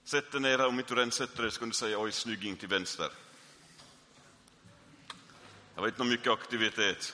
Sätt dig ner, om inte du redan sätter dig så kan du säga oj, snygging till vänster. Jag vet inte om mycket aktivitet.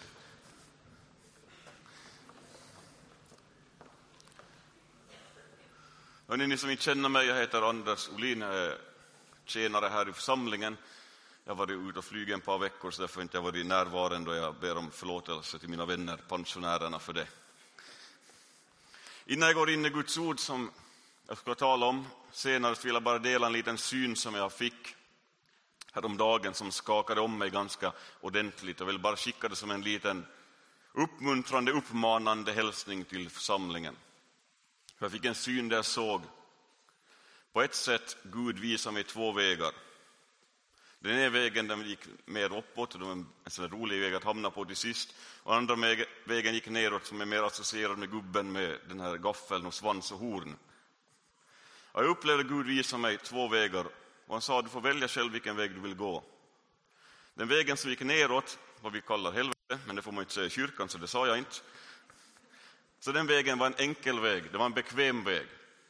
Hörrni, ni som inte känner mig, jag heter Anders Olin, jag är tjänare här i församlingen. Jag har varit ute och flugit ett par veckor så därför inte jag varit närvarande och jag ber om förlåtelse till mina vänner, pensionärerna, för det. Innan jag går in i Guds ord som jag ska tala om senare så vill jag bara dela en liten syn som jag fick häromdagen som skakade om mig ganska ordentligt. Jag vill bara skicka det som en liten uppmuntrande, uppmanande hälsning till församlingen. Jag fick en syn där jag såg på ett sätt Gud visar mig 2 vägar. Den ena vägen den gick mer uppåt, det var en sån rolig väg att hamna på till sist. Och andra vägen gick neråt som är mer associerad med gubben med den här gaffeln och svans och horn. Och jag upplevde Gud visa mig 2 vägar och han sa du får välja själv vilken väg du vill gå. Den vägen som gick neråt, vad vi kallar helvete, men det får man inte säga i kyrkan så det sa jag inte. Så den vägen var en enkel väg, det var en bekväm väg.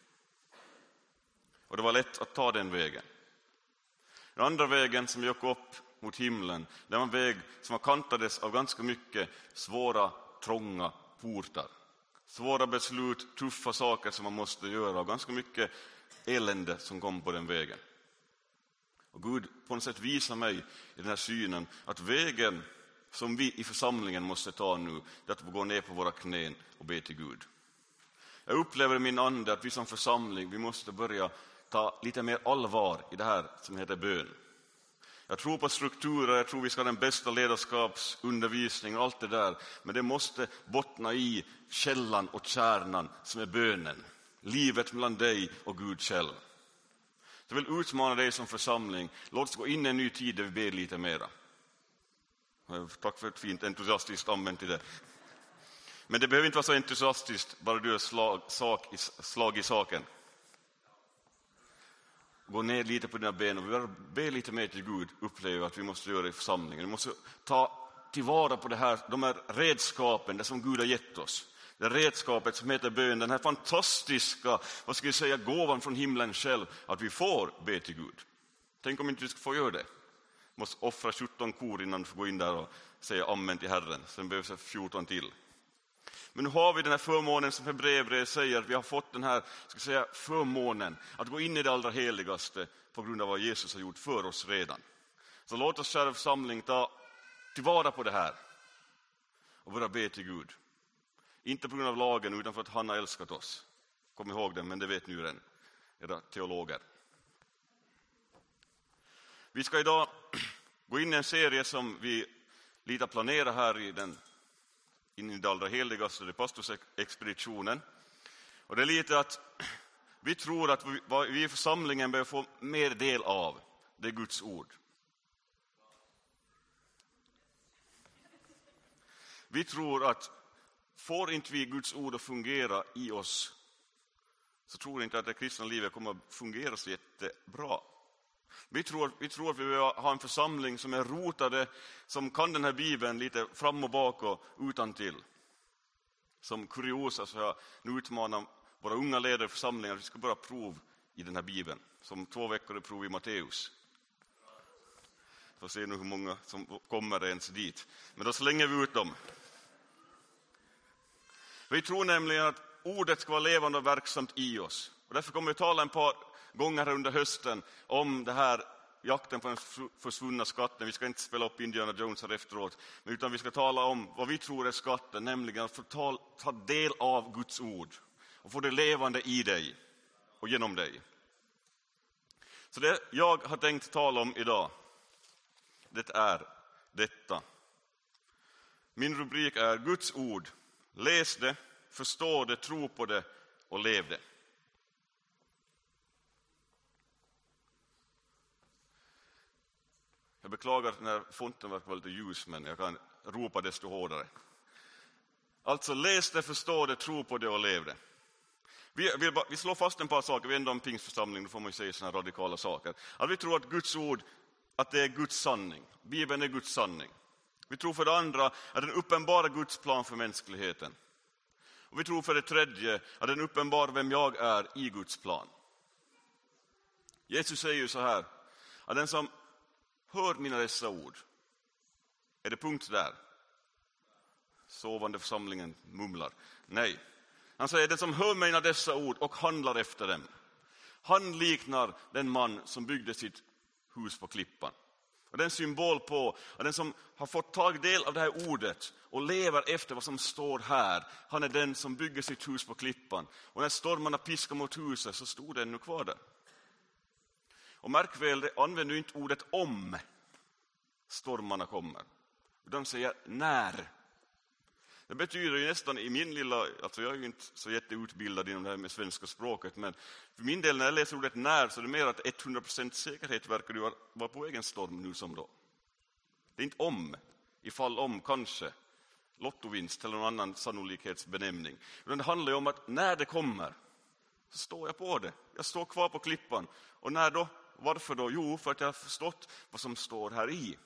Och det var lätt att ta den vägen. Den andra vägen som gick upp mot himlen, det var en väg som kantades av ganska mycket svåra, trånga portar. Svåra beslut, tuffa saker som man måste göra och ganska mycket elände som kom på den vägen. Och Gud på något sätt visar mig i den här synen att vägen som vi i församlingen måste ta nu, det är att vi går ner på våra knän och be till Gud. Jag upplever i min ande att vi som församling, vi måste börja ta lite mer allvar i det här som heter bön. Jag tror på strukturer, jag tror vi ska ha den bästa ledarskapsundervisning och allt det där. Men det måste bottna i källan och kärnan som är bönen. Livet mellan dig och Gud själv. Jag vill utmana dig som församling. Låt oss gå in i en ny tid där vi ber lite mera. Tack för ett fint entusiastiskt amen till det. Men det behöver inte vara så entusiastiskt, bara du är slag i saken. Gå ner lite på dina ben och vi be lite mer till Gud, upplever att vi måste göra i församlingen. Vi måste ta tillvara på det här, de här redskapen, det som Gud har gett oss. Det redskapet som heter bön, den här fantastiska, vad ska vi säga, gåvan från himlen själv, att vi får be till Gud. Tänk om inte vi ska få göra det. Vi måste offra 17 kor innan vi får gå in där och säga amen till Herren. Sen behövs det 14 till. Men nu har vi den här förmånen som Hebreerbrevet säger, att vi har fått den här förmånen att gå in i det allra heligaste på grund av vad Jesus har gjort för oss redan. Så låt oss kära församling ta tillvara på det här och börja be till Gud. Inte på grund av lagen utan för att han har älskat oss. Kom ihåg det, men det vet nu redan era teologer. Vi ska idag gå in i en serie som vi lite planerar här in i det allra heligaste, det pastorsexpeditionen. Och det är lite att vi tror att vad vi i församlingen behöver få mer del av, det är Guds ord. Vi tror att får inte vi Guds ord att fungera i oss, så tror inte att det kristna livet kommer att fungera så jättebra. Vi tror att vi behöver ha en församling som är rotade, som kan den här Bibeln lite fram och bak och utantill. Som kuriosa så jag nu utmanar våra unga ledare i församlingen att vi ska börja prov i den här Bibeln. Som 2 veckor är prov i Matteus. Får se nu hur många som kommer ens dit. Men då slänger vi ut dem. Vi tror nämligen att ordet ska vara levande och verksamt i oss. Och därför kommer vi tala en par gånger under hösten om det här jakten på den försvunna skatten. Vi ska inte spela upp Indiana Jones här efteråt, utan vi ska tala om vad vi tror är skatten, nämligen att få ta del av Guds ord och få det levande i dig och genom dig. Så det jag har tänkt tala om idag, det är detta. Min rubrik är Guds ord. Läs det, förstå det, tro på det och lev det. Jag beklagar att den här fonten verkar vara lite ljus, men jag kan ropa desto hårdare. Alltså läs det, förstå det, tro på det och lev det. Vi slår fast en par saker. Vi är ändå en pingstförsamling, då får man ju säga såna radikala saker. Att vi tror att Guds ord, att det är Guds sanning. Bibeln är Guds sanning. Vi tror för det andra att den uppenbarar Guds plan för mänskligheten. Och vi tror för det tredje att den uppenbarar vem jag är i Guds plan. Jesus säger ju så här, att den som hör mina dessa ord, är det punkt där? Sovande församlingen mumlar. Nej, han säger, den som hör mina dessa ord och handlar efter dem, han liknar den man som byggde sitt hus på klippan. Och det är en symbol på att den som har fått tag del av det här ordet och lever efter vad som står här, han är den som bygger sitt hus på klippan. Och när stormarna piskar mot huset så stod det ännu kvar där. Och märk väl, det använder inte ordet om stormarna kommer. De säger när. Det betyder ju nästan i min lilla, alltså jag är ju inte så jätteutbildad inom det här med svenska språket, men för min del när jag läser ordet när så är det mer att 100% säkerhet verkar det vara på egen storm nu som då. Det är inte om, ifall om kanske, lottovinst eller någon annan sannolikhetsbenämning. Utan det handlar ju om att när det kommer så står jag på det. Jag står kvar på klippan. Och när då? Varför då? Jo, för att jag har förstått vad som står här i.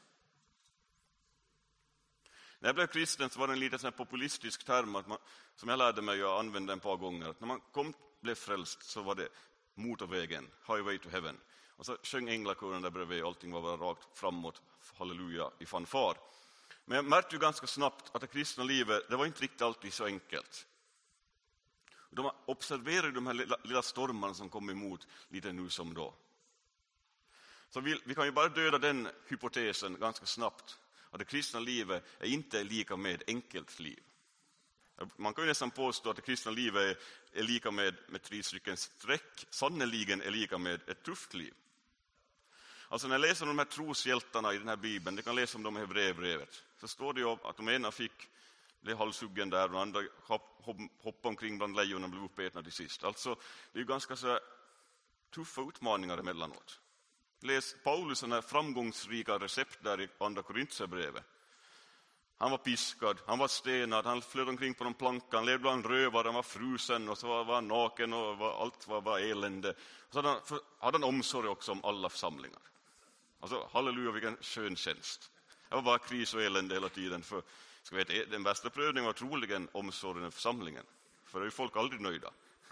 När jag blev kristen så var det en lite sån här populistisk term att som jag lärde mig att använda en par gånger. Att när man blev frälst så var det motorvägen, highway to heaven. Och så sjöng änglakören där bredvid, allting var bara rakt framåt, halleluja, i fanfar. Men jag märkte ju ganska snabbt att det kristna livet, det var inte riktigt alltid så enkelt. De observerade de här lilla stormarna som kom emot lite nu som då. Så vi kan ju bara döda den hypotesen ganska snabbt. Att det kristna livet är inte lika med enkelt liv. Man kan ju nästan påstå att det kristna livet är lika med 3 stycken streck. Sannoliken är lika med ett tufft liv. Alltså när jag läser om de här troshjältarna i den här bibeln, det kan läsa om dem i Hebreerbrevet, så står det ju att de ena blev halshuggen där och de andra hoppade omkring bland lejonen och blev uppätna till sist. Alltså det är ju ganska så tuffa utmaningar emellanåt. Läs Paulus sådana framgångsrika recept där i andra Korintierbrevet. Han var piskad, han var stenad, han flöt omkring på någon planka, han levde bland rövare, han var frusen och så var han naken och allt var elände. Så hade han omsorg också om alla församlingar. Alltså halleluja, vilken skön tjänst. Det var bara kris och elände hela tiden. För den bästa prövningen var troligen omsorgen om församlingen. För det är ju folk aldrig nöjda.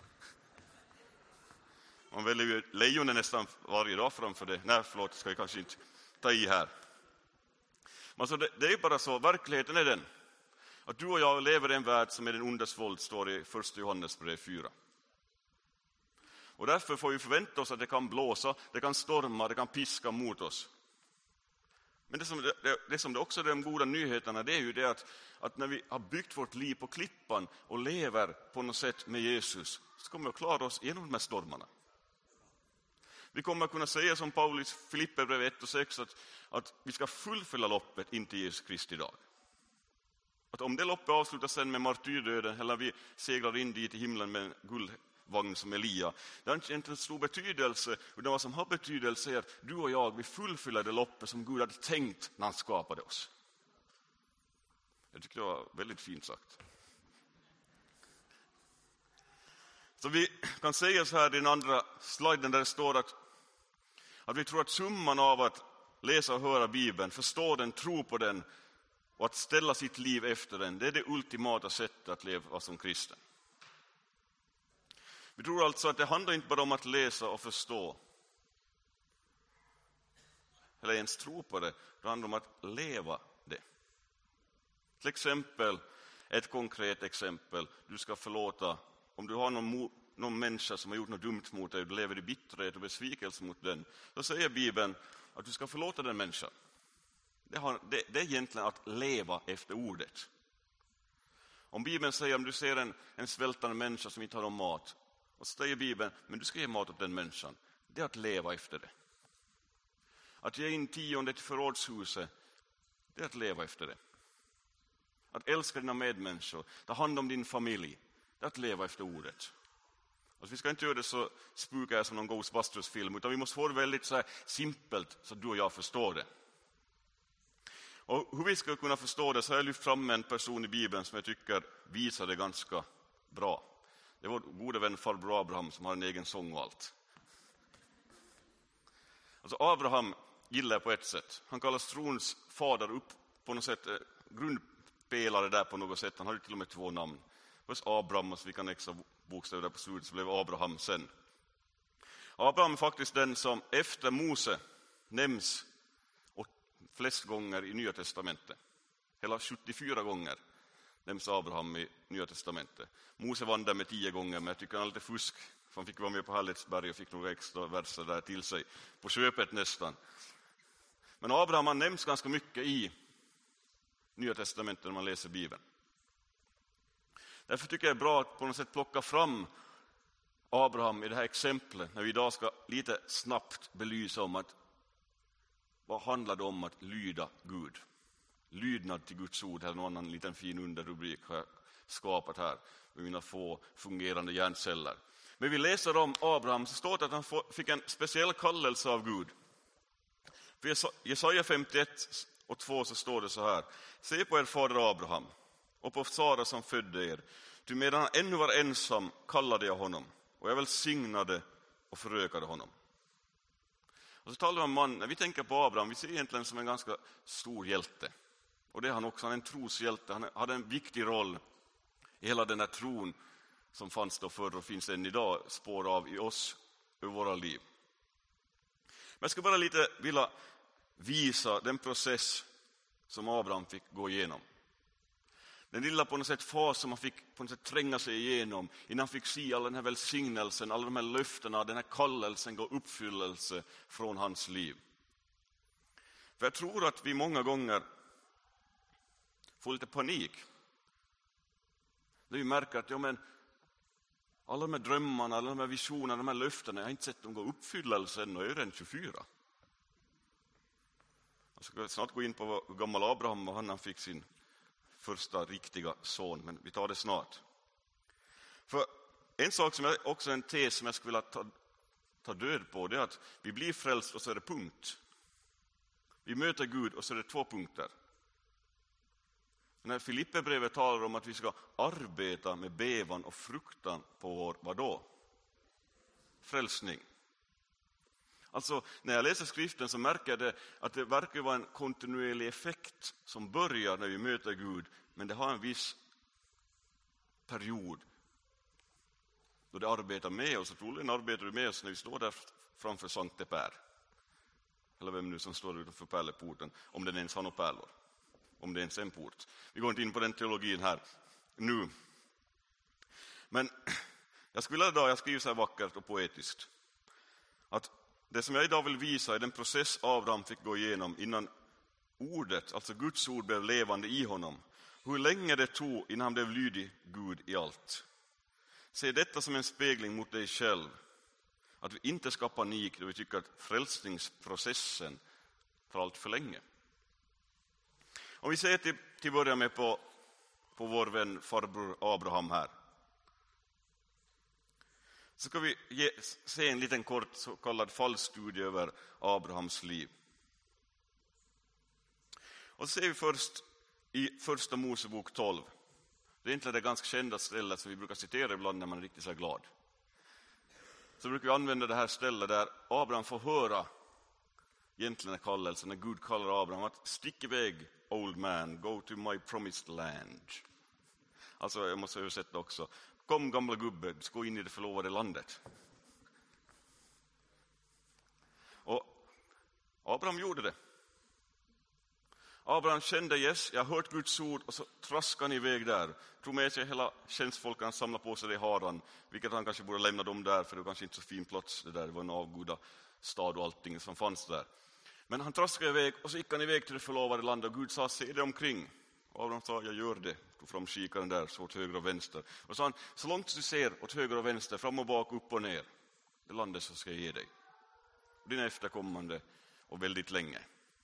Man väljer ju lejonen nästan varje dag framför det. Nej, förlåt, ska vi kanske inte ta i här. Alltså det är ju bara så, verkligheten är den. Att du och jag lever i en värld som är den ondes våld, står i 1 Johannesbrev 4. Och därför får vi förvänta oss att det kan blåsa, det kan storma, det kan piska mot oss. Men det som det också är de goda nyheterna, det är ju det att när vi har byggt vårt liv på klippan och lever på något sätt med Jesus, så kommer vi att klara oss genom de här stormarna. Vi kommer att kunna säga som Paulus Filipperbrev 1:6 att vi ska fullfölja loppet in till Jesus Kristi dag. Att om det loppet avslutas sen med martyrdöden eller vi seglar in dit i himlen med en guldvagn som Elia, det har inte en stor betydelse. Utan vad som har betydelse är att du och jag, vi fullföljer det loppet som Gud hade tänkt när han skapade oss. Jag tycker det var väldigt fint sagt. Så vi kan säga så här i den andra sliden där det står att vi tror att summan av att läsa och höra Bibeln, förstå den, tro på den och att ställa sitt liv efter den, det är det ultimata sättet att leva som kristen. Vi tror alltså att det handlar inte bara om att läsa och förstå eller ens tro på det, det handlar om att leva det. Till exempel, ett konkret exempel, du ska förlåta om du har någon människa som har gjort något dumt mot dig och du lever i bitterhet och besvikelse mot den, då säger Bibeln att du ska förlåta den människan. Det är egentligen att leva efter ordet. Om Bibeln säger om du ser en svältande människa som inte har någon mat, och så säger Bibeln, men du ska ge mat åt den människan. Det är att leva efter det. Att ge in 10 till förrådshuset, det är att leva efter det. Att älska dina medmänniskor, ta hand om din familj, det är att leva efter ordet. Alltså, vi ska inte göra det så spukar som någon Ghostbusters-film, utan vi måste få det väldigt så här simpelt så att du och jag förstår det. Och hur vi ska kunna förstå det så har jag lyft fram en person i Bibeln som jag tycker visar det ganska bra. Det är vår gode vän farbror Abraham som har en egen sång och allt. Alltså Abraham gillar på ett sätt. Han kallas trons fader upp på något sätt, grundpelare där på något sätt. Han hade till och med 2 namn. Först Abraham och så fick han extra bokstäver där på slutet så blev Abraham sen. Abraham är faktiskt den som efter Mose nämns flest gånger i Nya testamentet. Hela 74 gånger nämns Abraham i Nya testamentet. Mose vann där med 10 gånger, men jag tycker han är lite fusk. För han fick vara med på Härlighetsberg och fick några extra verser där till sig. På köpet nästan. Men Abraham han nämns ganska mycket i Nya testamentet när man läser Bibeln. Därför tycker jag det är bra att på något sätt plocka fram Abraham i det här exemplet. När vi idag ska lite snabbt belysa om att vad handlar det om att lyda Gud. Lydnad till Guds ord, eller någon annan liten fin underrubrik har jag skapat här med mina få fungerande hjärnceller. Men vi läser om Abraham så står det att han fick en speciell kallelse av Gud. För Jesaja 51 och 2 så står det så här: se på er fader Abraham och på Sara som födde er. Ty medan han ännu var ensam kallade jag honom, och jag välsignade och förökade honom. Och så talar vi om man, när vi tänker på Abraham, vi ser egentligen som en ganska stor hjälte. Och det är han också, han är en troshjälte, han hade en viktig roll i hela den här tron som fanns då förr och finns än idag, spår av i oss, i våra liv. Men jag ska bara lite vilja visa den process som Abraham fick gå igenom. Den lilla på något sätt fas som han fick på något sätt tränga sig igenom innan han fick se all den här välsignelsen, alla de här löftena, den här kallelsen gå uppfyllelse från hans liv. För jag tror att vi många gånger får lite panik. När vi märker att alla de här drömmarna, alla de här visionerna, de här löftena, jag har inte sett dem gå uppfyllelse än och jag är redan 24. Jag ska snart gå in på hur gammal Abraham och han fick sin första riktiga son, men vi tar det snart. För en sak som är också en tes som jag skulle vilja ta död på, det är att vi blir frälst och så är det punkt. Vi möter Gud och så är det 2 punkter. När Filipperbrevet talar om att vi ska arbeta med bevan och fruktan på vår, vadå? Frälsning. Alltså, när jag läser skriften så märker jag att det verkar vara en kontinuerlig effekt som börjar när vi möter Gud, men det har en viss period då det arbetar med oss. Och troligen arbetar det med oss när vi står där framför Sankte Per. Eller vem nu som står utanför pärleporten, om den ens har några pärlor. Om det ens är en port. Vi går inte in på den teologin här nu. Men jag skulle idag, jag skriver så här vackert och poetiskt, att det som jag idag vill visa är den process Abraham fick gå igenom innan ordet, alltså Guds ord, blev levande i honom. Hur länge det tog innan han blev lydig Gud i allt. Se detta som en spegling mot dig själv. Att vi inte ska panik då vi tycker att frälsningsprocessen tar allt för länge. Om vi ser till början med på vår vän farbror Abraham här. Så ska vi se en liten kort så kallad fallstudie över Abrahams liv. Och så ser vi först i första Mosebok 12. Det är egentligen det ganska kända stället som vi brukar citera ibland när man är riktigt så glad. Så brukar vi använda det här stället där Abraham får höra egentligen kallelsen, när Gud kallar Abraham att stick iväg, old man, go to my promised land. Alltså jag måste översätta också. Kom gamla gubbe, du ska gå in i det förlovade landet. Och Abraham gjorde det. Abraham kände, yes, jag har hört Guds ord, och så traskade han iväg där. Tog med sig hela tjänstfolken, samla på sig det i Haran, vilket han kanske borde lämna dem där, för det var kanske inte så fin plats det där. Det var en avgoda stad och allting som fanns där. Men han traskade iväg och så gick han iväg till det förlovade landet och Gud sa, se det omkring. Och Abraham sa, jag gör det. Tog fram kikaren där, så åt höger och vänster. Och sa han, så långt du ser åt höger och vänster, fram och bak, upp och ner, det landet så ska jag ge dig. Dina efterkommande och väldigt länge.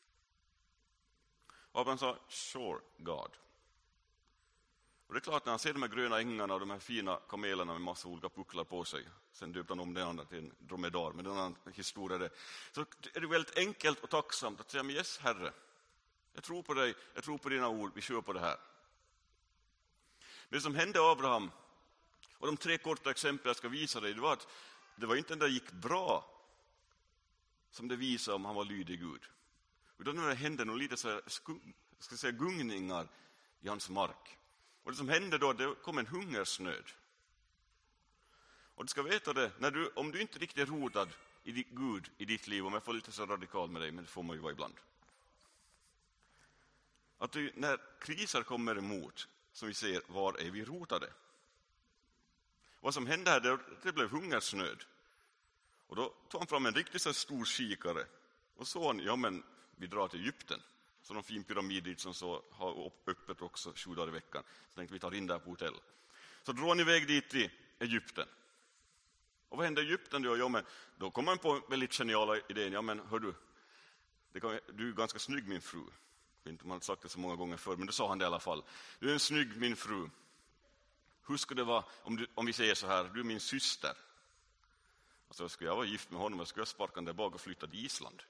Abraham sa, sure God. Och det är klart, när han ser de här gröna ängarna och de här fina kamelerna med massa olika pucklar på sig, sen döpte han om den andra till en dromedar, men den andra historia är det. Så är det väldigt enkelt och tacksamt att säga, men yes Herre, jag tror på dig, jag tror på dina ord, vi kör på det här. Det som hände Abraham, och de 3 korta exempel jag ska visa dig, det var att det var inte den där gick bra som det visade om han var lydig Gud. Utan det hände nog lite så här, gungningar i hans mark. Och det som hände då, det kom en hungersnöd. Och du ska veta det, om du inte riktigt är rotad i Gud i ditt liv, om jag får lite så radikal med dig, men det får man ju vara ibland. Att när kriser kommer emot, som vi ser, var är vi rotade? Vad som hände här, det blev hungersnöd. Och då tog han fram en riktigt så stor kikare. Och så han, vi drar till Egypten. Så någon fin pyramid dit som så har öppet också 7 dagar i veckan. Så tänkte vi tar in där på hotell. Så drar ni iväg dit till Egypten. Och vad hände i Egypten då? Då kom man på en väldigt geniala idén. Hör du är ganska snygg min fru. Jag vet inte om man har sagt det så många gånger förr, men då sa han det i alla fall. Du är en snygg min fru. Hur skulle det vara om vi säger så här, du är min syster. Och så skulle jag vara gift med honom och skulle jag sparka den där bak och flytta till Island.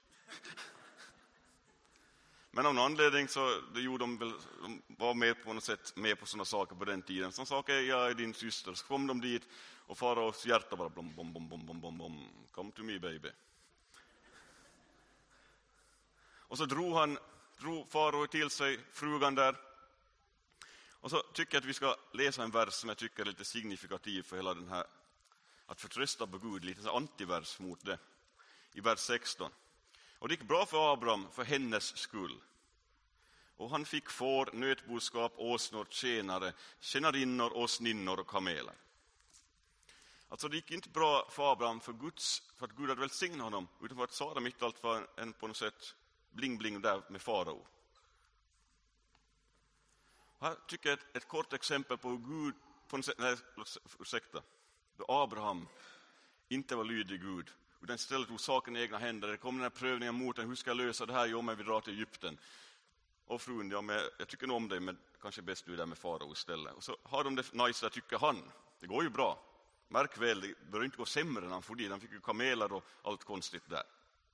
Men av någon anledning så det gjorde de var med på något sätt med på sådana saker på den tiden. Som sa, jag är din syster. Så kom de dit och faraos hjärta bara bom, bom, bom, bom, bom, bom, bom. Come to me baby. Och så drog farao till sig frugan där. Och så tycker jag att vi ska läsa en vers som jag tycker är lite signifikativ för hela den här att förtrösta på Gud, lite så antivers mot det. I vers 16. Och det gick bra för Abraham för hennes skull. Och han fick får, nötboskap, åsnor, tjänarinnor, åsninnor och kameler. Alltså det gick inte bra för Abraham för att Gud hade välsignat honom, utan för att Sara mitt allt var en på något sätt bling-bling där med farao. Här tycker jag ett kort exempel på hur Gud, då Abraham inte var lydig Gud, utan istället tog saken i egna händer. Det kom den här prövningen mot den, hur ska jag lösa det här? Jo, men vi drar till Egypten. Och frun, jag tycker nog om dig, men kanske bäst du är där med farao istället. Och så har de det nice där, tycker han. Det går ju bra. Märk väl, det börjar inte gå sämre när han får dit. Han fick ju kameler och allt konstigt där.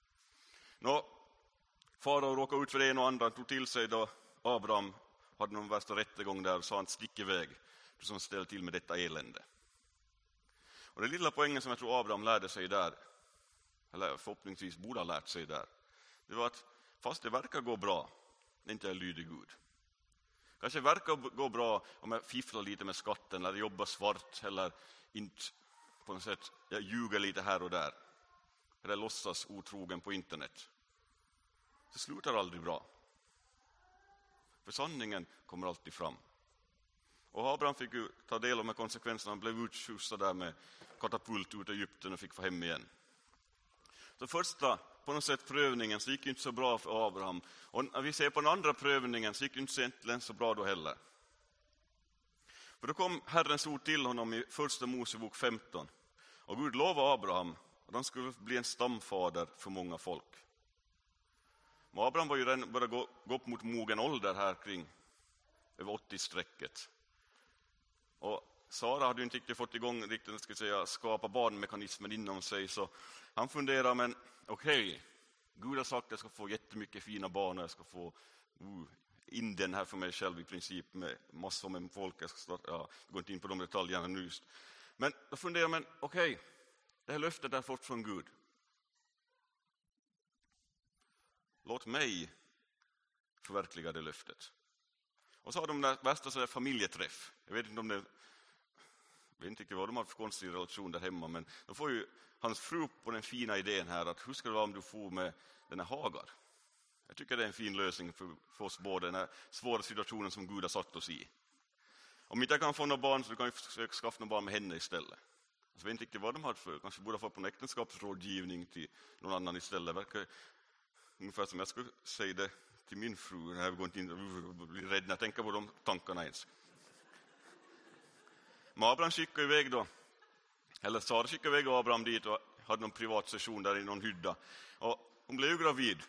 Farao råkade ut för det ena och andra, tog till sig då Abraham hade någon värsta rättegång där och sa han stick iväg, du som ställer till med detta elände. Och den lilla poängen som jag tror Abraham lärde sig där, eller förhoppningsvis borde ha lärt sig där, det var att fast det verkar gå bra, när inte jag är lydig Gud. Kanske verkar gå bra om jag fifflar lite med skatten eller jobbar svart eller inte på något sätt, jag ljuger lite här och där. Eller låtsas otrogen på internet. Det slutar aldrig bra. För sanningen kommer alltid fram. Och Abraham fick ju ta del av de konsekvenserna. Han blev utskjutsad där med katapult ut i Egypten och fick få hem igen. Så första på något sätt prövningen så gick det inte så bra för Abraham. Och när vi ser på den andra prövningen så gick det inte egentligen så bra då heller. För då kom Herrens ord till honom i första Mosebok 15. Och Gud lovade Abraham att han skulle bli en stamfader för många folk. Men Abraham var ju redan börjat gå upp mot mogen ålder här kring över 80-strecket. Och Sara hade ju inte riktigt fått igång skapa barnmekanismen inom sig. Så han funderar, men okej, Gud har sagt att jag ska få jättemycket fina barn och jag ska få Indien här för mig själv i princip med massor med folk. Jag går inte in på de detaljerna nu just. Men då funderar man, okej, det här löftet är fått från Gud. Låt mig förverkliga det löftet. Och så har de där värsta så där familjeträff. Jag vet inte vad de har för konstig relation där hemma, men då får ju hans fru på den fina idén här att hur ska det vara om du får med den här Hagar? Jag tycker det är en fin lösning för oss båda, den här svåra situationen som Gud har satt oss i. Om inte jag kan få några barn så kan jag försöka skaffa några barn med henne istället. Jag vet inte riktigt vad de har för, kanske borde få på en äktenskapsrådgivning till någon annan istället. Verkar ungefär som jag skulle säga det till min fru när jag går inte in och blir rädd när jag tänker på de tankarna ens. Men Abraham skickade iväg då, eller Sara skickade iväg Abraham dit och hade någon privat session där i någon hydda. Och hon blev ju gravid.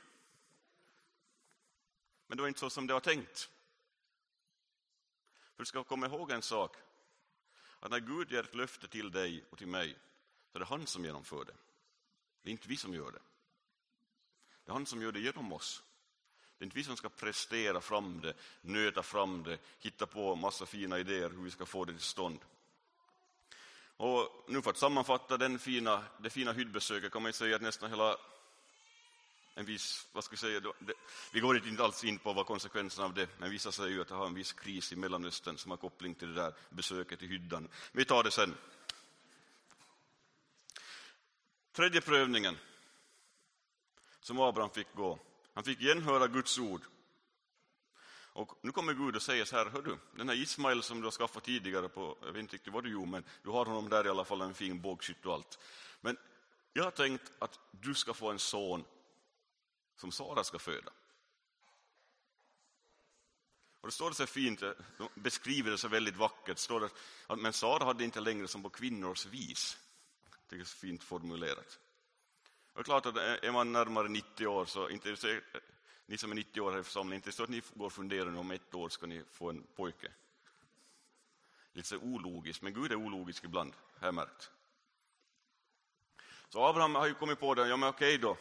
Men det var inte så som det var tänkt. För du ska komma ihåg en sak. Att när Gud ger ett löfte till dig och till mig så är det han som genomför det. Det är inte vi som gör det. Det är han som gör det genom oss. Det är inte vi som ska prestera fram det, nöta fram det, hitta på massa fina idéer hur vi ska få det till stånd. Och nu för att sammanfatta det fina hyddbesöket kan man säga att nästan hela en viss, vi går inte alls in på vad konsekvenserna av det, men vissa säger ju att det har en viss kris i Mellanöstern som har koppling till det där besöket i hyddan. Vi tar det sen. Tredje prövningen som Abraham fick gå. Han fick igen höra Guds ord. Och nu kommer Gud och säger så här: hör du, den här Ismael som du har skaffat tidigare på, jag vet inte riktigt vad du gjorde, men du har honom där i alla fall, en fin bågskytt och allt. Men jag har tänkt att du ska få en son som Sara ska föda. Och det står det så fint, de beskriver det så väldigt vackert. Det står det att, men Sara hade inte längre som på kvinnors vis. Det är så fint formulerat. Och det är klart att är man närmare 90 år så inte är det, ni som är 90 år här i församlingen, inte så att ni går och funderar om ett år ska ni få en pojke. Lite så ologiskt, men Gud är ologisk ibland, har jag märkt. Så Abraham har ju kommit på det, ja men okej då.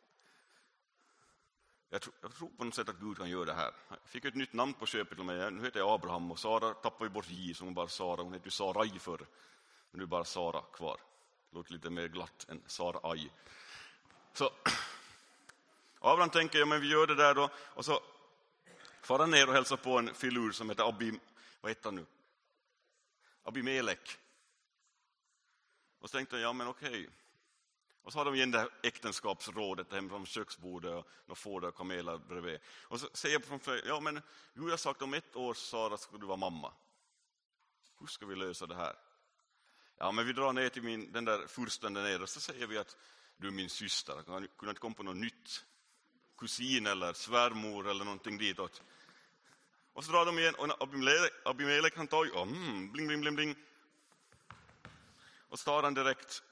Jag tror på något sätt att Gud kan göra det här. Jag fick ett nytt namn på köpet till mig. Nu heter jag Abraham och Sara tappade ju bort J, som bara Sara. Hon heter ju Sarai förr. Men nu är bara Sara kvar. Låter lite mer glatt än Sarai. Så Abraham tänker, ja men vi gör det där då. Och så far han ner och hälsar på en filur som heter vad heter han nu? Abimelek. Och så tänkte jag, ja men okej. Och så har de igen det här äktenskapsrådet hemma från köksbordet och de får det och kameler bredvid. Och så säger jag framför, ja men Gud har sagt om 1 år Sara ska du vara mamma. Hur ska vi lösa det här? Ja men vi drar ner till den där fursten där nere och så säger vi att du är min syster. Kan inte komma på något nytt? Kusin eller svärmor eller någonting ditåt. Och så drar de igen och Abimelek han tar ju, bling bling bling bling. Och så tar han direkt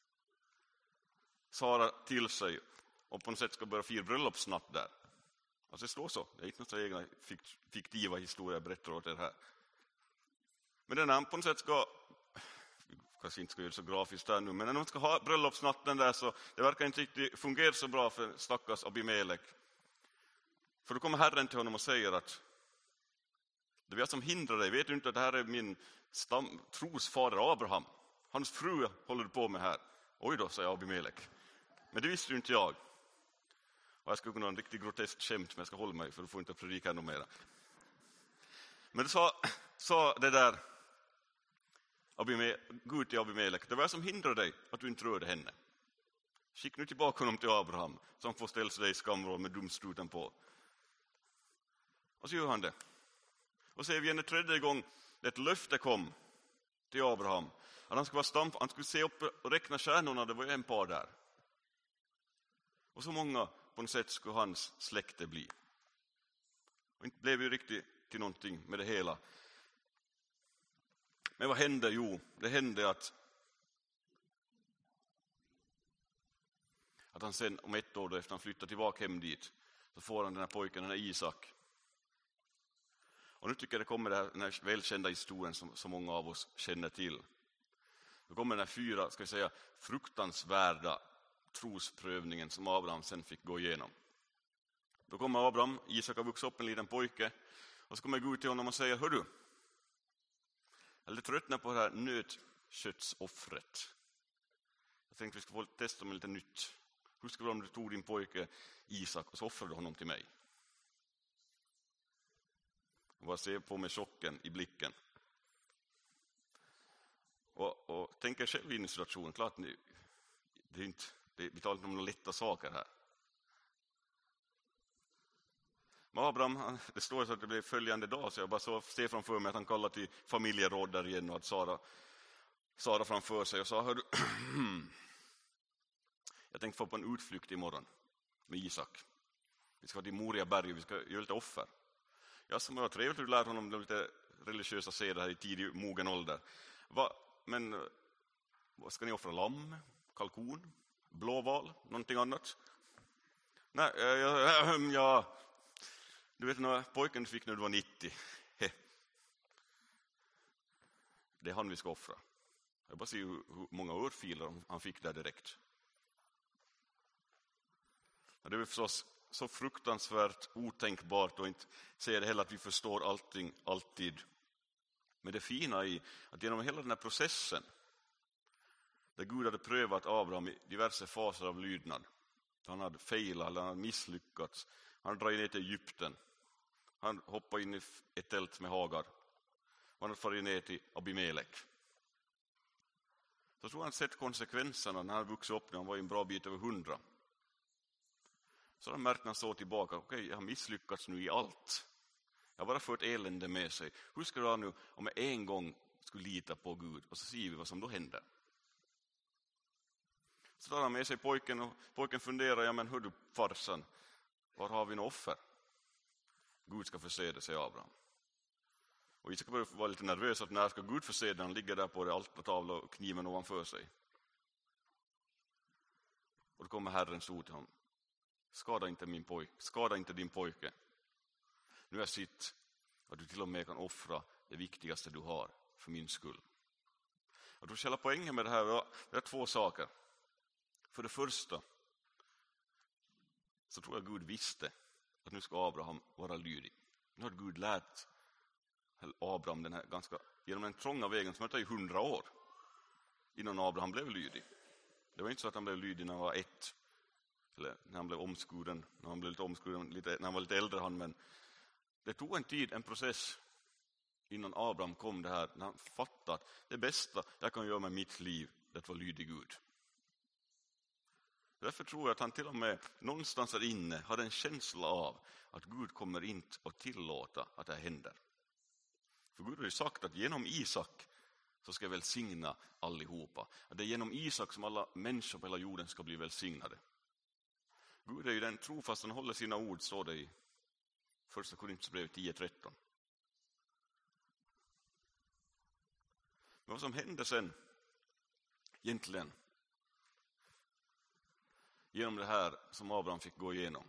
Sara till sig och på något sätt ska börja fira bröllopsnatt där. Alltså det står så. Det är inte några egna fiktiva historier jag berättar åt er här. Men den här på något sätt ska, kanske inte ska göra det så grafiskt här nu, men när de ska ha bröllopsnatten där så det verkar inte riktigt fungera så bra för stackars Abimelek. För då kommer Herren till honom och säger att det är jag som hindrar dig. Vet du inte att det här är min trosfader Abraham? Hans fru håller du på med här. Oj då, säger Abimelek. Men det visste ju inte jag. Och jag ska kunna ha en riktigt grotesk skämt, men jag ska hålla mig för du får inte predika ännu mera. Men det sa det där Gud till Abimelek. Det var jag som hindrar dig att du inte rörde henne. Skick nu tillbaka honom till Abraham som får ställa sig i skamråd med dumstruten på. Och så gör han det. Och så är vi en tredje gång ett löfte kom till Abraham. Att han skulle se upp och räkna stjärnorna, det var ju en par där. Och så många på något sätt skulle hans släkte bli. Och inte blev ju riktigt till någonting med det hela. Men vad hände? Jo, det hände att han sen om 1 år efter han flyttade tillbaka hem dit så får han den här pojken, den här Isak. Och nu tycker jag det kommer den här välkända historien som så många av oss känner till. Då kommer den här 4, ska vi säga, fruktansvärda trosprövningen som Abraham sen fick gå igenom. Då kommer Abraham, Isak har vuxit upp en liten pojke, och så kommer Gud till honom och säger, hör du, jag är lite tröttna på det här nötköttsoffret. Jag tänkte vi ska få testa med lite nytt. Hur skulle det om du tog din pojke Isak och så offrade honom till mig? Och bara se på med chocken i blicken. Och tänker själv in i situationen. Klart, vi talar inte om några lätta saker här. Men Abraham, det står så att det blev följande dag. Så jag bara ser framför mig att han kallar till familjeråd där igen. Och att Sara framför sig och sa, hör du, jag tänkte få på en utflykt imorgon med Isak. Vi ska till Moria berg och vi ska göra lite offer. Ja, som var trevligt att du lär honom lite religiösa seder här i tidig mogen ålder. Men vad ska ni offra? Lamm? Kalkon? Blåval? Någonting annat? Nej, ja. Du vet när pojken fick när du var 90. Det är han vi ska offra. Jag bara ser hur många örfiler han fick där direkt. Men det är förstås så fruktansvärt otänkbart och inte säger det heller att vi förstår allting alltid. Men det fina i att genom hela den här processen där Gud hade prövat Abraham i diverse faser av lydnad. Han hade failat eller han hade misslyckats. Han hade dragit ner till Egypten. Han hoppade in i ett tält med Hagar. Han hade farit ner till Abimelek. Så tror han sett konsekvenserna när han vuxit upp, när han var en bra bit över 100. Så han märkt när han såg tillbaka, okej, jag har misslyckats nu i allt. Jag har bara fört elände med sig. Hur ska det vara nu om jag en gång skulle lita på Gud? Och så ser vi vad som då händer. Så tar han med sig pojken och pojken funderar, ja men hör du farsan, var har vi en offer? Gud ska förse det, säger Abraham. Och Isak börjar vara lite nervös att när ska Gud förse det? Han ligger där på det altartavla och kniven ovanför sig. Och då kommer Herrens ord till honom. Skada inte din pojke. Nu är jag sitt att du till och med kan offra det viktigaste du har för min skull. Jag tror själva poängen med det här är två saker. För det första så tror jag Gud visste att nu ska Abraham vara lydig. Nu har Gud lärt Abraham den här genom den trånga vägen som tar i 100 år innan Abraham blev lydig. Det var inte så att han blev lydig när han var 1 eller när han blev omskuren, när han var lite äldre men det tog en tid, en process innan Abraham kom det här, när han fattade att det bästa jag kan göra med mitt liv är att vara lydig Gud. Därför tror jag att han till och med någonstans där inne hade en känsla av att Gud kommer inte att tillåta att det händer. För Gud har ju sagt att genom Isak så ska jag välsigna allihopa. Att det är genom Isak som alla människor på hela jorden ska bli välsignade. Gud är ju den trofast, han håller sina ord, står det i första Korinthierbrevet 10:13. Men vad som hände sen egentligen genom det här som Abraham fick gå igenom,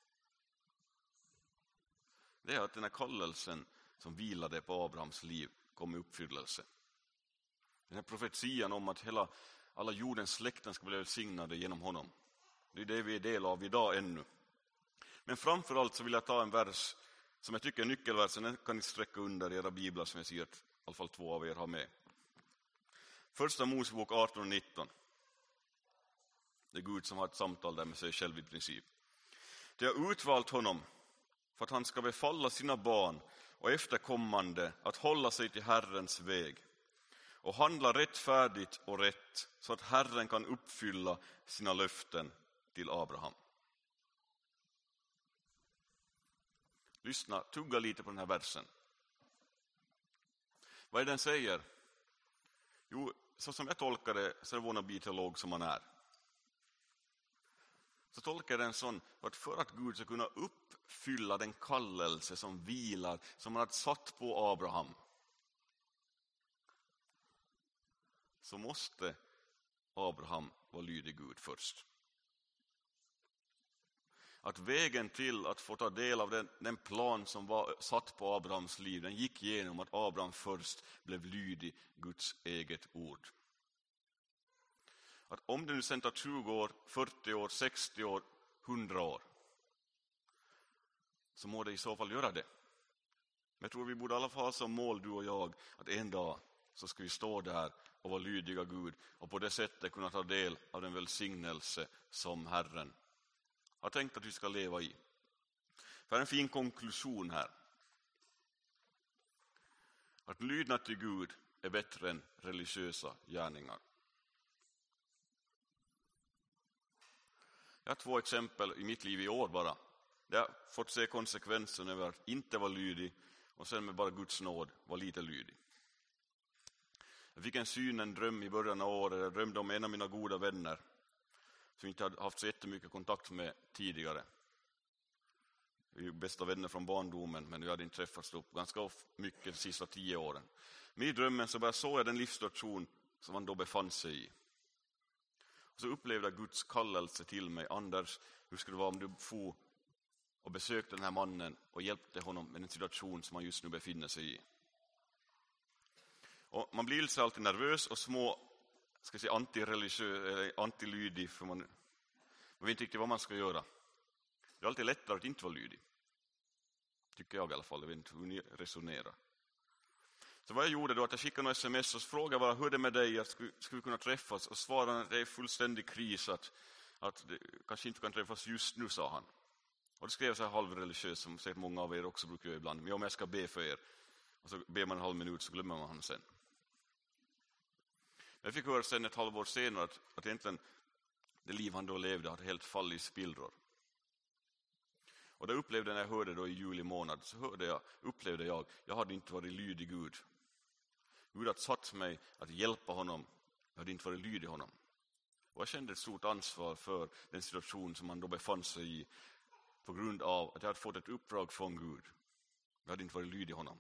det är att den här kallelsen som vilade på Abrahams liv kom i uppfyllelse. Den här profetian om att alla jordens släkten ska bli välsignade genom honom. Det är det vi är del av idag ännu. Men framförallt så vill jag ta en vers som jag tycker är nyckelversen. Den kan ni sträcka under era biblar som jag ser att i alla fall 2 av er har med. Första Mosebok 18:19. Det är Gud som har ett samtal där med sig själv i princip. Det har utvalt honom för att han ska befalla sina barn och efterkommande att hålla sig till Herrens väg och handla rättfärdigt och rätt så att Herren kan uppfylla sina löften till Abraham. Lyssna, tugga lite på den här versen. Vad är den säger? Jo, så som jag tolkar det, så är det wannabe-teolog som man är. Så tolkar jag den sån att för att Gud ska kunna uppfylla den kallelse som vilar, som han hade satt på Abraham, så måste Abraham vara lydig Gud först. Att vägen till att få ta del av den plan som var satt på Abrahams liv, den gick genom att Abraham först blev lydig Guds eget ord. Att om det nu sen tar 20 år, 40 år, 60 år, 100 år, så må det i så fall göra det. Men jag tror vi borde i alla fall ha som mål, du och jag, att en dag så ska vi stå där och vara lydiga Gud och på det sättet kunna ta del av den välsignelse som Herren har tänkt att vi ska leva i. För en fin konklusion här. Att lydnad till Gud är bättre än religiösa gärningar. Jag har 2 exempel i mitt liv i år bara. Jag har fått se konsekvensen över att inte vara lydig och sen med bara Guds nåd vara lite lydig. Jag fick en dröm i början av året. Jag drömde om en av mina goda vänner som inte hade haft så jättemycket kontakt med tidigare. Vi är bästa vänner från barndomen, men vi hade inte träffats upp ganska mycket de sista 10 åren. Men i drömmen så bara såg jag den livssituation som han då befann sig i. Och så upplevde jag Guds kallelse till mig. Anders, hur skulle det vara om du får och besökte den här mannen och hjälpte honom med den situation som han just nu befinner sig i. Och man blir lite alltid nervös och antilydig, för man vet inte riktigt vad man ska göra. Det är alltid lättare att inte vara lydig. Tycker jag i alla fall, jag vet inte hur ni resonerar. Så vad jag gjorde då, att jag skickade några sms och frågade bara, hur är det med dig, att skulle vi kunna träffas? Och svarade att det är fullständig kris, att det kanske inte kan träffas just nu, sa han. Och det skrev så här halvreligiös, som säkert många av er också brukar göra ibland. Men om jag ska be för er, och så ber man en halv minut så glömmer man honom sen. Jag fick höra sen ett halvår senare att egentligen det liv han då levde hade helt fallit i spillror. Och det upplevde när jag hörde då i juli månad, så upplevde jag hade inte varit lydig Gud. Gud hade satt mig att hjälpa honom, jag hade inte varit lydig honom. Och jag kände ett stort ansvar för den situation som han då befann sig i på grund av att jag hade fått ett uppdrag från Gud. Jag hade inte varit lydig honom.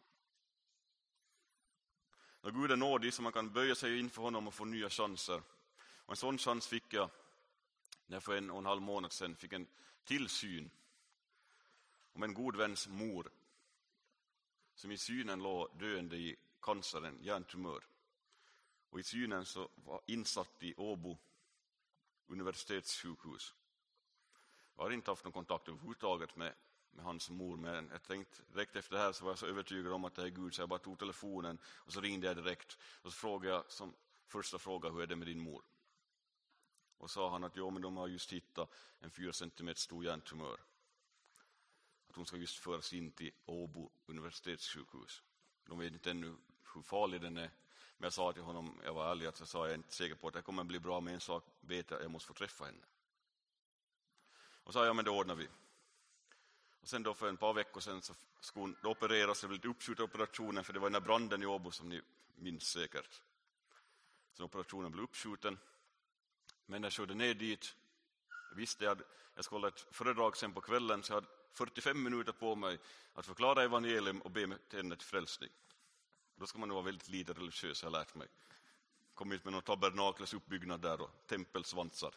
När Gud är nådig så man kan böja sig inför honom och få nya chanser. Och en sån chans fick jag när jag för 1,5 månad sedan fick en tillsyn om en god väns mor som i synen låg döende i cancern, hjärntumör. Och i synen så var insatt i Åbo universitetssjukhus. Jag har inte haft någon kontakt överhuvudtaget med hans mor, men jag tänkte direkt efter det här så var jag så övertygad om att det är Gud så jag bara tog telefonen och så ringde jag direkt och så frågade jag som första fråga, hur är det med din mor? Och sa han att men de har just hittat en 4 centimeter stor hjärntumör. Att hon ska just föras in till Åbo universitetssjukhus. De vet inte ännu hur farlig den är. Men jag sa till honom, jag var ärlig, att jag sa jag är inte säker på att det kommer bli bra, med en sak vet jag måste få träffa henne. Och sa men det ordnar vi. Och sen då för ett par veckor sedan så skulle hon opereras, det blev lite uppskjuta operationen för det var den här branden i Åbo som ni minns säkert. Så operationen blev uppskjuten. Men jag körde ner dit. Jag visste att jag skulle hålla ett föredrag sen på kvällen, så jag hade 45 minuter på mig att förklara evangelium och be till henne till frälsning. Då ska man nog vara väldigt lite religiös, har jag lärt mig. Kom ut med någon tabernakles uppbyggnad där och tempelsvansar.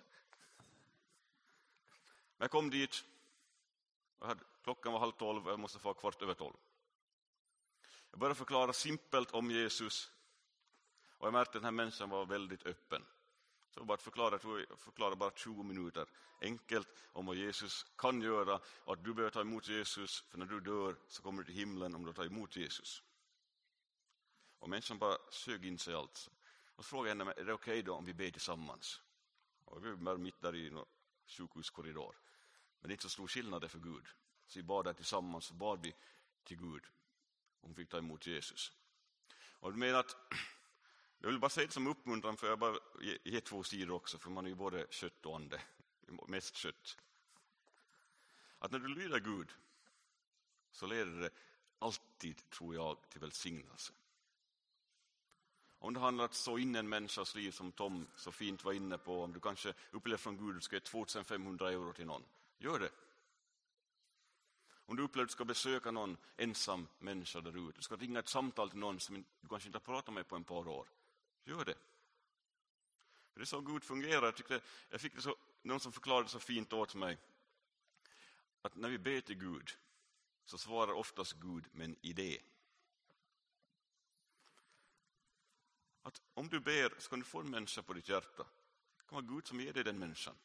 Men jag kom dit. Klockan var 11:30 och jag måste få 11:15. Jag började förklara simpelt om Jesus. Och jag märkte att den här människan var väldigt öppen. Så jag bara förklara bara 20 minuter enkelt om vad Jesus kan göra och att du behöver ta emot Jesus, för när du dör så kommer du till himlen om du tar emot Jesus. Och människan bara sög in sig allt. Och så frågade jag henne, är det okej då om vi ber tillsammans? Och vi var mitt där i en sjukhuskorridor. Men det är inte så stor skillnad för Gud. Så vi bad där tillsammans, så bad vi till Gud. Och hon fick ta emot Jesus. Och du menar att jag vill bara säga det som uppmuntran, för jag bara ge 2 sidor också, för man är ju både kött och ande, mest kött. Att när du lyder Gud så leder det alltid, tror jag, till välsignelse. Om det handlar om att så in en människas liv som Tom så fint var inne på, om du kanske upplever från Gud att du ska ge 2500 euro till någon, gör det. Om du upplever att du ska besöka någon ensam människa där ute, du ska ringa ett samtal till någon som du kanske inte har pratat med på ett par år, gör det. För det är så Gud fungerar. Jag fick det så, någon som förklarade så fint åt mig att när vi ber till Gud så svarar oftast Gud med en idé. Att om du ber så kan du få en människa på ditt hjärta. Det kan vara Gud som ger dig den människan.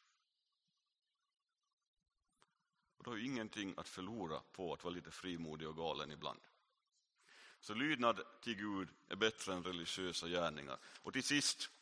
Och då har ju ingenting att förlora på att vara lite frimodig och galen ibland. Så lydnad till Gud är bättre än religiösa gärningar. Och till sist,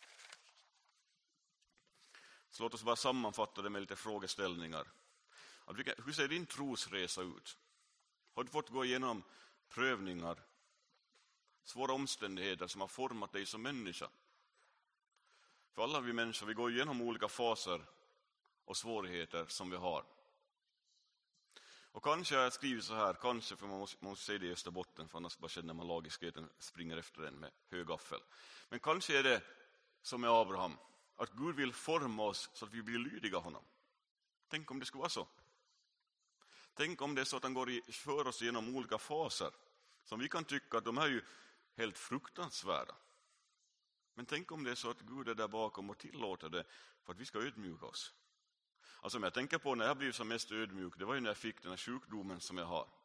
så låt oss bara sammanfatta det med lite frågeställningar. Hur ser din trosresa ut? Har du fått gå igenom prövningar, svåra omständigheter som har format dig som människa? För alla vi människor, vi går igenom olika faser och svårigheter som vi har. Och kanske jag skriver så här, kanske, för man måste säga det i Österbotten, för annars bara känner man lagiskheten springer efter den med högaffel. Men kanske är det som med Abraham, att Gud vill forma oss så att vi blir lydiga honom. Tänk om det skulle vara så. Tänk om det är så att han för oss genom olika faser som vi kan tycka att de är ju helt fruktansvärda. Men tänk om det är så att Gud är där bakom och tillåter det för att vi ska ödmjuka oss. Alltså om jag tänker på när jag blev som mest ödmjuk, det var ju när jag fick den här sjukdomen som jag har.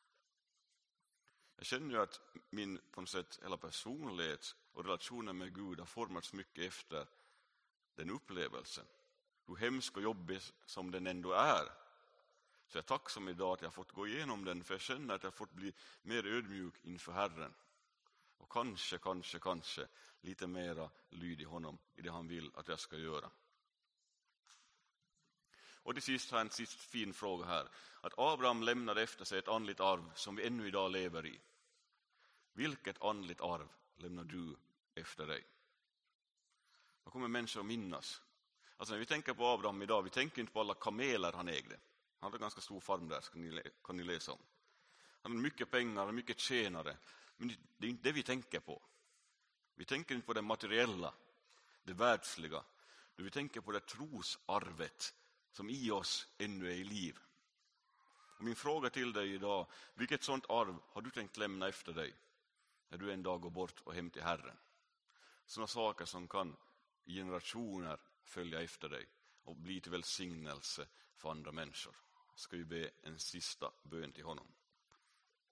Jag känner ju att min på något sätt hela personlighet och relationen med Gud har formats mycket efter den upplevelsen. Hur hemsk och jobbig som den ändå är. Så jag är tacksam idag att jag har fått gå igenom den, för jag känner att jag har fått bli mer ödmjuk inför Herren. Och kanske lite mera lydig honom i det han vill att jag ska göra. Och till sist har jag en sist fin fråga här. Att Abraham lämnade efter sig ett andligt arv som vi ännu idag lever i. Vilket andligt arv lämnar du efter dig? Vad kommer människor att minnas? Alltså när vi tänker på Abraham idag, vi tänker inte på alla kameler han ägde. Han hade ganska stor farm där, kan ni läsa om. Han hade mycket pengar och mycket tjänare. Men det är inte det vi tänker på. Vi tänker inte på det materiella, det världsliga. Vi tänker på det trosarvet som i oss ännu är i liv. Och min fråga till dig idag, vilket sånt arv har du tänkt lämna efter dig när du en dag går bort och hem till Herren? Sådana saker som kan i generationer följa efter dig och bli till välsignelse för andra människor. Ska vi be en sista bön till honom.